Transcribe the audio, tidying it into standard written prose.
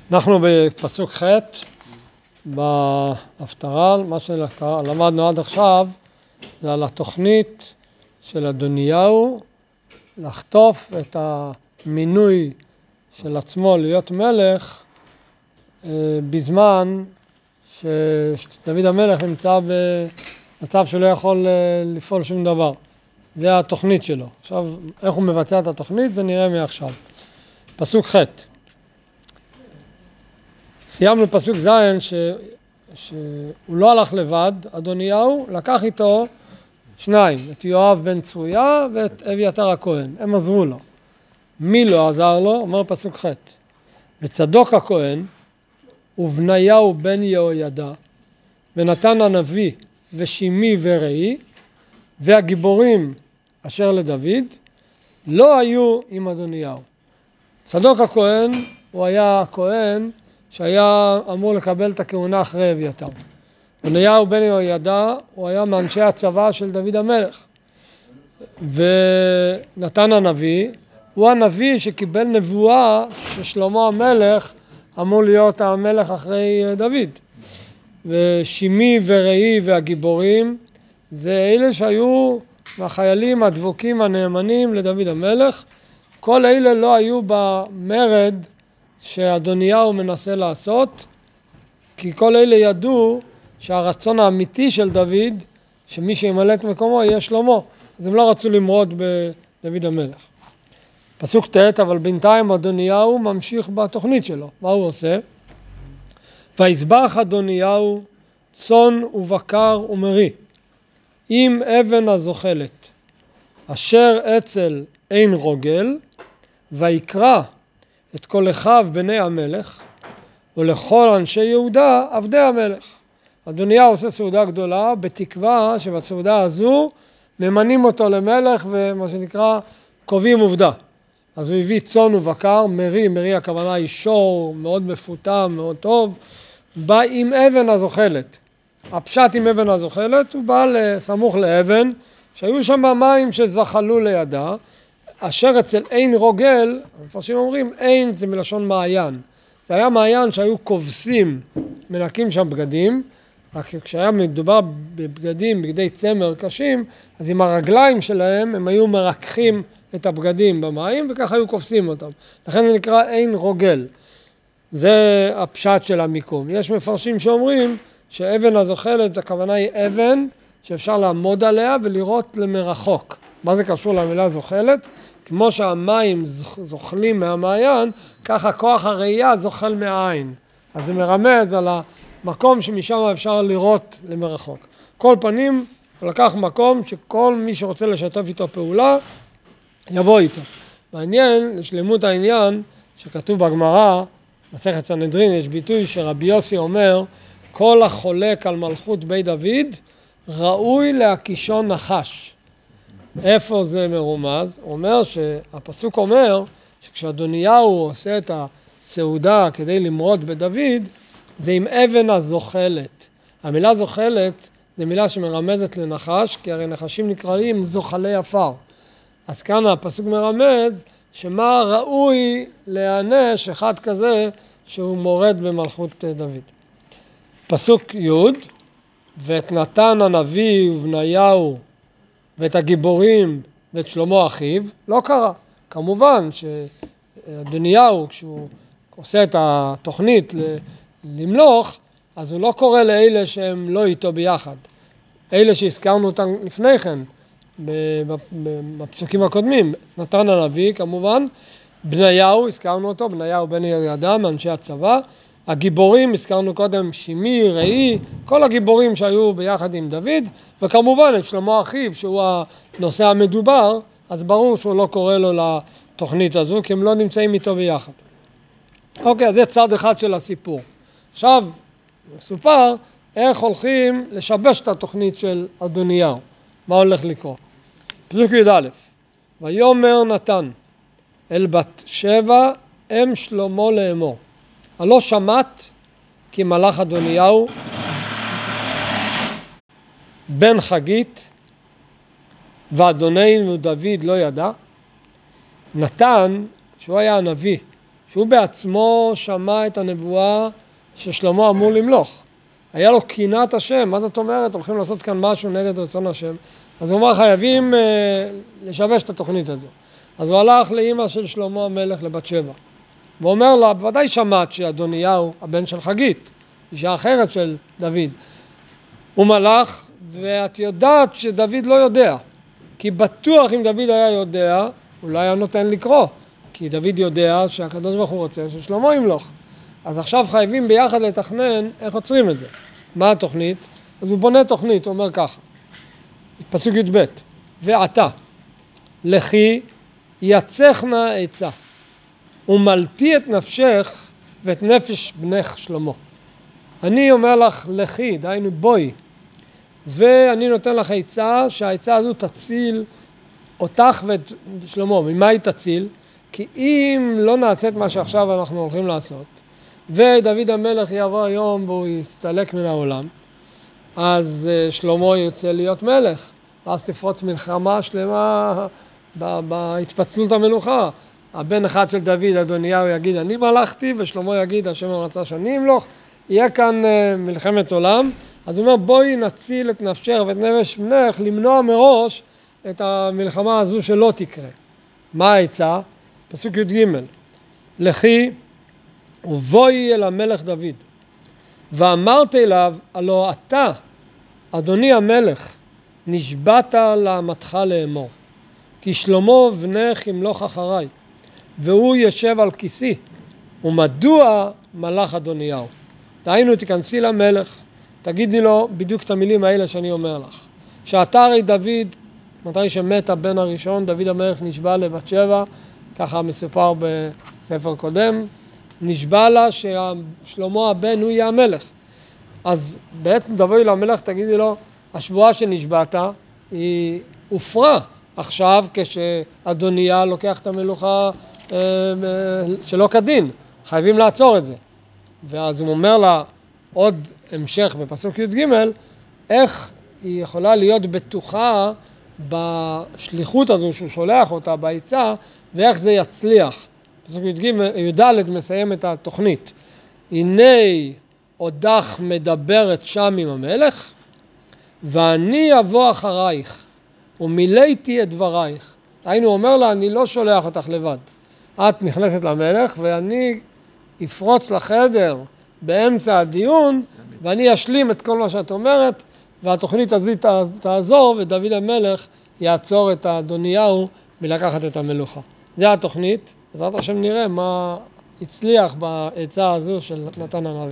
אנחנו בפסוק ח' בהפטרה, מה שלמדנו עד עכשיו זה על התוכנית של אדוניהו לחטוף את המינוי של עצמו להיות מלך בזמן שדוד המלך נמצא במצב שלא יכול לפעול שום דבר. זה התוכנית שלו. עכשיו, איך הוא מבצע את התוכנית? זה נראה מעכשיו. פסוק ח'. סיימנו פסוק ז' שהוא לא הלך לבד, אדוניהו, לקח איתו שניים, את יואב בן צרויה ואת אביתר הכהן, הם עזרו לו. מי לא עזר לו? אומר פסוק ח'. וצדוק הכהן ובניהו בן יהוידע ונתן הנביא ושימי ורעי והגיבורים אשר לדוד לא היו עם אדוניהו. צדוק הכהן הוא היה הכהן שהיה אמור לקבל את הכהונה אחרי אביתר. בניהו בן יהוידע הוא היה מאנשי הצבא של דוד המלך. ונתן הנביא הוא הנביא שקיבל נבואה ששלמה המלך אמור להיות המלך אחרי דוד. ושימי ורעי והגיבורים זה אלה שהיו החיילים הדבוקים הנאמנים לדוד המלך. כל אלה לא היו במרד שאדוניהו מנסה לעשות, כי כל אלה ידעו שהרצון האמיתי של דוד, שמי שימלא את מקומו יהיה שלמה. אז הם לא רצו למרוד בדוד המלך. פסוק ט', אבל בינתיים אדוניהו ממשיך בתוכנית שלו. מה הוא עושה? ויזבח אדוניהו צאן ובקר ומרי, עם אבן הזוחלת, אשר אצל אין רוגל, ויקרא את כל אחיו בני המלך, ולכל אנשי יהודה עבדי המלך. אדוניהו עושה סעודה גדולה, בתקווה שבסעודה הזו ממנים אותו למלך, ומה שנקרא קובעים עובדה. אז הוא הביא צאן ובקר, מרי הכוונה היא שור, מאוד מפותם, מאוד טוב, בא עם אבן הזוחלת. הפשט עם אבן הזוחלת, הוא בא סמוך לאבן, שהיו שם מים שזחלו לידה, אשר אצל אין רוגל, המפרשים אומרים, אין זה מלשון מעיין. זה היה מעיין שהיו כובסים, מנקים שם בגדים, רק כשהיה מדובר בבגדים, בגדי צמר קשים, אז עם הרגליים שלהם הם היו מרקחים את הבגדים במים, וככה היו כובסים אותם. לכן זה נקרא אין רוגל. זה הפשט של המיקום. יש מפרשים שאומרים שאבן הזוחלת, הכוונה היא אבן שאפשר לעמוד עליה ולראות למרחוק. מה זה קשור למילה זוחלת? כמו שהמים זוחלים מהמעיין, ככה כוח הראייה זוחל מהעין. אז זה מרמז על המקום שמשם אפשר לראות למרחוק. כל פנים, הוא לקח מקום שכל מי שרוצה לשתף איתו פעולה, יבוא איתו. מעניין, לשלמות העניין, שכתוב בגמרא, מסכת סנהדרין, יש ביטוי שרבי יוסי אומר, כל החולק על מלכות בית דוד, ראוי להקישו נחש. איפה זה מרומז? הוא אומר שהפסוק אומר שכשאדוניהו עושה את הסעודה כדי למרוד בדוד, זה עם אבן הזוחלת. המילה זוחלת זה מילה שמרמזת לנחש, כי הרי נחשים נקראים זוחלי עפר. אז כאן הפסוק מרמז שמה ראוי להענש אחד כזה שהוא מורד במלכות דוד. פסוק י' ואת נתן הנביא ובניהו ואת הגיבורים ואת שלמה אחיו, לא קרה. כמובן שאדוניהו, כשהוא עושה את התוכנית למלוך, אז הוא לא קורא לאלה שהם לא איתו ביחד. אלה שהזכרנו אותם לפני כן, בפסוקים הקודמים, נתן הנביא כמובן, בניהו, הזכרנו אותו, בניהו בן יהוידע, מאנשי הצבא, הגיבורים, הזכרנו קודם, שימי, רעי, כל הגיבורים שהיו ביחד עם דוד, וכמובן את שלמה אחיו, שהוא הנושא המדובר, אז ברור שהוא לא קורא לו לתוכנית הזו, כי הם לא נמצאים איתו ביחד. אוקיי, אז זה צד אחד של הסיפור. עכשיו, מסופר איך הולכים לשבש את התוכנית של אדוניהו. מה הולך לקרות? פסוק י"א, ויאמר נתן אל בת שבע אם שלמה לאמור, הלא שמעת כי מלך אדוניהו בן חגית ואדוננו דוד לא ידע. נתן, שהוא היה הנביא שהוא בעצמו שמע את הנבואה ששלמה אמור למלוך. היה לו קינת השם, מה זאת אומרת? הולכים לעשות כאן משהו נגד רצון השם. אז הוא אמר, חייבים לשבש את התוכנית הזו. אז הוא הלך לאמא של שלמה המלך לבת שבע. והוא אומר לה, בוודאי שמעת שאדוניהו, הבן של חגית, אישה אחרת של דוד, הוא מלך, ואת יודעת שדוד לא יודע. כי בטוח אם דוד היה יודע, הוא לא היה נותן לקרוא. כי דוד יודע שהקדוש ברוך הוא רוצה ששלמה ימלוך. אז עכשיו חייבים ביחד לתכנן איך עוצרים את זה. מה התוכנית? אז הוא בונה תוכנית, הוא אומר ככה. פסוק י"ב, ועתה, לכי יצך נא עצה, ומלטי את נפשך ואת נפש בנך שלמה. אני אומר לך, לכי, דהיינו בואי, ואני נותן לך עצה, שהעצה הזו תציל אותך ואת שלמה. ממה היא תציל? כי אם לא נעשה את מה שעכשיו אנחנו הולכים לעשות, ודוד המלך יבוא היום והוא יסתלק מן העולם, אז שלמה יוצא להיות מלך, ואז תפרוץ מלחמה שלמה בהתפצלות המלוכה. הבן אחד של דוד, אדוניהו, יגיד אני מלכתי, ושלמה יגיד השם רצה שאני אמלוך, יהיה כאן מלחמת עולם. אז הוא אומר, בואי נציל את נפשך ואת נפש בנך, למנוע מראש את המלחמה הזו שלא תקרה. מה העצה? פסוק י"ג, לכי ובואי אל המלך דוד, ואמרת אליו, הלא אתה, אדוני המלך, נשבעת לאמתך לאמור, כי שלמה בנך ימלוך אחריי, והוא ישב על כיסי, ומדוע מלך אדוניהו? דהיינו, תיכנסי למלך, תגידי לו בדיוק את המילים האלה שאני אומר לך. שאתה הרי דוד, מתי שמת הבן הראשון, דוד המלך נשבע לבת שבע, ככה מסופר בספר קודם, נשבע לה ששלמה הבן הוא יהיה המלך. אז בעצם תבואי למלך, תגידי לו, השבועה שנשבעת היא הופרה עכשיו כשאדוניה לוקח את המלוכה שלא כדין, חייבים לעצור את זה. ואז הוא אומר לה עוד המשך בפסוק י"ג, איך היא יכולה להיות בטוחה בשליחות הזו שהוא שולח אותה, בעצה, ואיך זה יצליח. פסוק י"ד מסיים את התוכנית. הנה עודך מדברת שם עם המלך, ואני אבוא אחרייך, ומילאתי את דברייך. היינו אומר לה, אני לא שולח אותך לבד. את נכנסת למלך, ואני אפרוץ לחדר באמצע הדיון, ואני אשלים את כל מה שאת אומרת, והתוכנית הזאת תעזור, ודוד המלך יעצור את אדוניהו מלקחת את המלוכה. זה התוכנית. בעזרת השם נראה מה הצליח בעצה הזו של נתן הנביא.